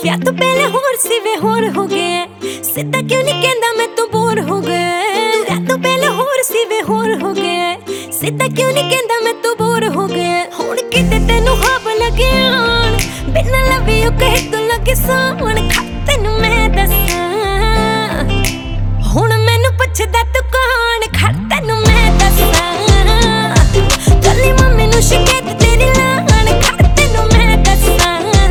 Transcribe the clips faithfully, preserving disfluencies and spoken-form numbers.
ਵਿਆਹ ਤੋਂ ਪਹਿਲੇ ਹੋਰ ਸੀ ਵੇ ਹੋਰ ਹੋ ਗਏ ਸਿੱਧਾ ਕਿਉਂ ਨਹੀਂ ਕਹਿੰਦਾ ਮੈਂ ਤੂੰ ਬੋਰ ਹੋ ਗਏ ਤੂੰ ਵਿਆਹ ਤੋਂ ਪਹਿਲੇ ਹੋਰ ਸੀ ਵੇ ਹੋਰ ਹੋ ਗਏ ਸਿੱਧਾ ਕਿਉਂ ਨਹੀਂ ਕਹਿੰਦਾ ਮੈਂ ਤੂੰ ਬੋਰ ਹੋ ਗਏ ਹੁਣ ਕਿਤੇ ਤੈਨੂੰ ਹਬ ਲੱਗਿਆ ਬਿਨਾਂ ਲਵ ਯੂ ਕਹੇ ਤੂੰ ਲੱਗੇ ਸਾਵਣ ਖਾ ਤੈਨੂੰ ਮੈਂ ਦੱਸਾਂ ਹੁਣ ਮੈਨੂੰ ਪੁੱਛਦਾ ਤੂੰ ਕੌਣ ਖੜ ਤੈਨੂੰ ਮੈਂ ਦੱਸਾਂ ਕੱਲੀ ਮੰਮੀ ਨੂੰ ਸ਼ਿਕਾਇਤ ਤੇਰੀ ਲਾਣ ਖੜ ਤੈਨੂੰ ਮੈਂ ਦੱਸਾਂ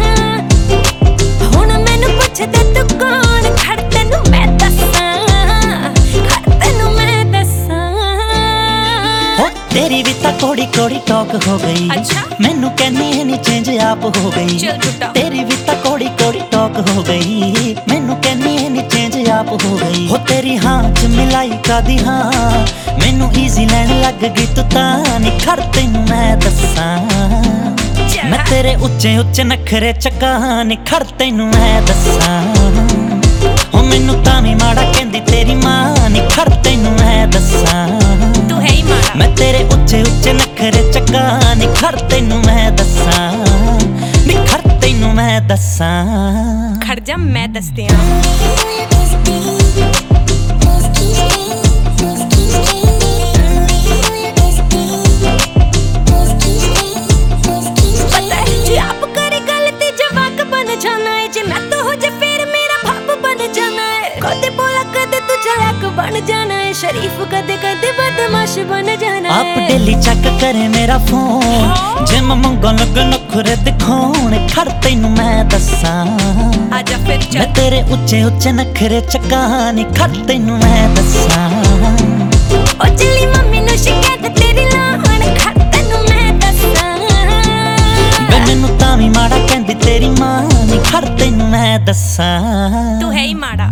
ਹੁਣ ਮੈਨੂੰ ਪੁੱਛਦਾ ਤੂੰ ਕੌਣ ਖੜ ਤੈਨੂੰ ਮੈਂ ਦੱਸਾਂ ਖੜ ਤੈਨੂੰ ਮੈਂ ਦੱਸਾਂ ਹੋ ਤੇਰੀ ਵੀ ਤਾਂ ਕੋੜੀ ਕੋੜੀ ਟਾਕ ਹੋ ਗਈ ਮੈਨੂੰ ਕਹਿੰਦੀ ਨਹੀਂ ਚੇਂਜ ਆਪ ਹੋ ਗਈ ਤੇਰੀ ਵੀ ਤਾਂ ਕੋੜੀ ਕੋੜੀ ਟਾਕ ਹੋ ਗਈ ਮੈਨੂੰ ਕਹਿੰਦੀ ਨਹੀਂ ਚੇਂਜ ਆਪ ਹੋ ਗਈ ਹੋ ਤੇਰੀ ਹਾਂ ਚ ਮਿਲਾਈ ਕਾਦੀ ਹਾਂ ਮੈਨੂੰ ਈਜ਼ੀ ਲੈਣ ਲੱਗ ਗਈ ਤੂੰ ਤਾਂ ਨੀ ਖੜ ਤੈਨੂੰ ਮੈਂ ਦੱਸਾਂ ਮੈਂ ਤੇਰੇ ਉੱਚੇ ਉੱਚੇ ਨਖਰੇ ਚੱਕਾਂ ਨੀ ਖੜ ਤੈਨੂੰ ਮੈਂ ਦੱਸਾਂ ਹੋ ਮੈਨੂੰ ਤਾਂ ਵੀ ਮਾੜਾ ਕਹਿੰਦੀ ਤੇਰੀ ਮਾਂ ਨੀ ਖੜ ਤੈਨੂੰ ਮੈਂ ਦੱਸਾਂ ਤੂੰ ਹੈ ਹੀ ਮਾੜਾ ਮੈਂ ਤੇਰੇ ਉੱਚੇ ਉੱਚੇ ਨਖਰੇ ਚੱਕਾਂ ਨੀ ਖੜ ਤੈਨੂੰ ਮੈਂ ਦੱਸਾਂ ਨੀ ਖੜ ਤੈਨੂੰ ਮੈਂ ਦੱਸਾਂ ਖੜ ਜਾ ਮੈਂ ਦੱਸਦਿਆਂ बन जाना है शरीफ कदे कदे बदमाश बन जाना है आप डेली चेक करे मेरा फोन जिम मंगो लग नखरे दिखाने खड़ तैनू मैं दस्सां आजा फिर चल मैं तेरे उच्चे उच्चे नखरे चकाने खड़ तैनू मैं दस्सां ओ चली मम्मी नु शिकायत तेरी लाण खड़ तैनू मैं दस्सां वे मैनू तां वी माड़ा कहंदी तेरी मां नी खड़ तैनू मैं दस्सां तू है ही माड़ा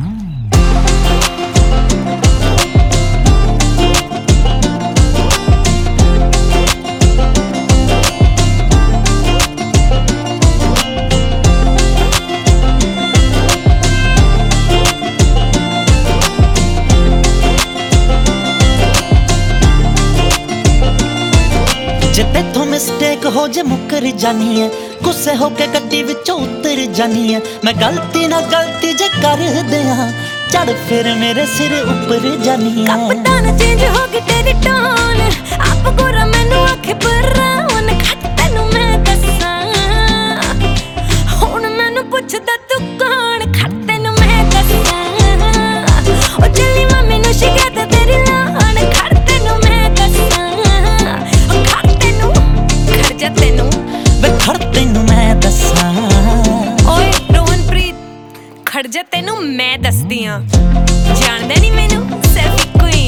जे तेथों मिस्टेक हो जे मुकर जानी है गुस्से होके गड्डी विचों उतर जानी है मैं गलती ना गलती जे कर दियां चढ़ फिर मेरे सिर ऊपर जानी है कप्तान चेंज हो गई तेरी टोन आप गोरा मैनू आखे बरावन खट तैनू मैं दस्सां हुण मैनू पुछदा तू कौन खट तैनू मैं दस्सां ओ चली मम्मी नू शिकायत तेरी लाण खट तैनू मैं दस्सां ਤੈਨੂੰ ਵੇ ਖੜ ਤੈਨੂੰ ਮੈਂ ਦੱਸਾਂ ਓਏ ਰੋਹਨਪ੍ਰੀਤ ਖੜ ਜਾ ਤੈਨੂੰ ਮੈਂ ਦੱਸਦੀ ਆਂ ਜਾਣਦਾ ਨਹੀਂ ਮੈਨੂੰ ਸਿਰਫ ਇੱਕੋ ਹੀ